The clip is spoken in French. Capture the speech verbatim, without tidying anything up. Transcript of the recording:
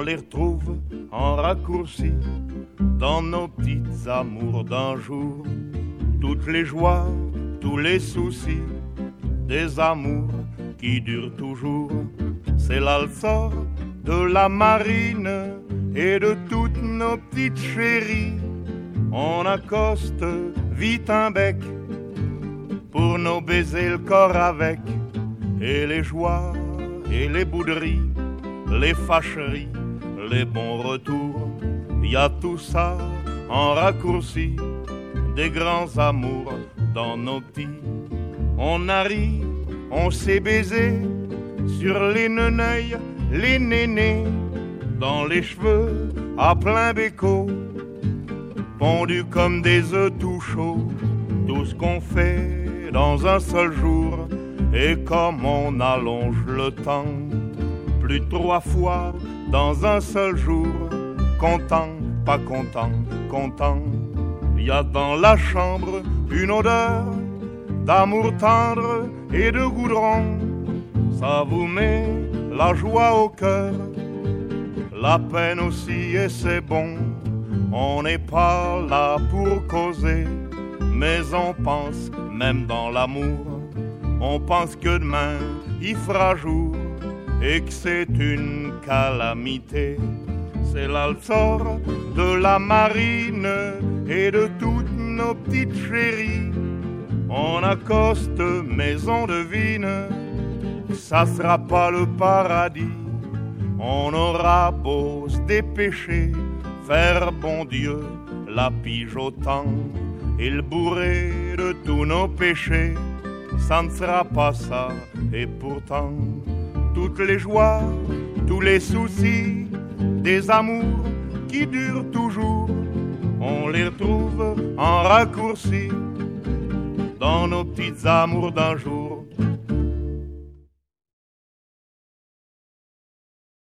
les retrouve en raccourci dans nos petites amours d'un jour. Toutes les joies, tous les soucis, des amours qui durent toujours. C'est là le sort de la marine et de toutes nos petites chéries. On accoste vite un bec pour nous baiser le corps avec. Et les joies et les bouderies, les fâcheries, les bons retours, y a tout ça en raccourci, des grands amours dans nos petits. On a ri, on s'est baisé sur les neneuils, les nénés, dans les cheveux à plein béco, pondus comme des œufs tout chauds. Tout ce qu'on fait dans un seul jour, et comme on allonge le temps, plus de trois fois dans un seul jour, content, pas content, content. Il y a dans la chambre une odeur d'amour tendre et de goudron. Ça vous met la joie au cœur, la peine aussi, et c'est bon. On n'est pas là pour causer, mais on pense, même dans l'amour, on pense que demain il fera jour et que c'est une calamité. C'est là le sort de la marine et de toutes nos petites chéries. On accoste, mais on devine, ça sera pas le paradis. On aura beau se dépêcher, faire bon Dieu la pige au temps, et le bourré de tous nos péchés, ça ne sera pas ça. Et pourtant, toutes les joies, tous les soucis, des amours qui durent toujours, on les retrouve en raccourci dans nos petites amours d'un jour.